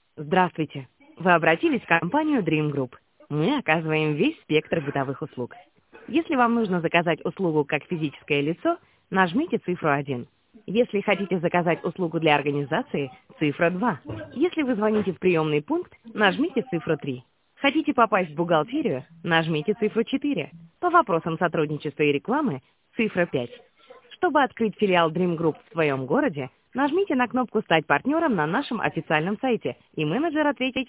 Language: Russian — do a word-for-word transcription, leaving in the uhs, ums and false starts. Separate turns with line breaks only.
Здравствуйте. Вы обратились в компанию Dream Group. Мы оказываем весь спектр бытовых услуг. Если вам нужно заказать услугу как физическое лицо, нажмите цифру один. Если хотите заказать услугу для организации, цифра два. Если вы звоните в приемный пункт, нажмите цифру три. Хотите попасть в бухгалтерию, нажмите цифру четыре. По вопросам сотрудничества и рекламы, цифра пять. Чтобы открыть филиал Dream Group в своем городе, нажмите на кнопку «Стать партнером» на нашем официальном сайте, и менеджер ответит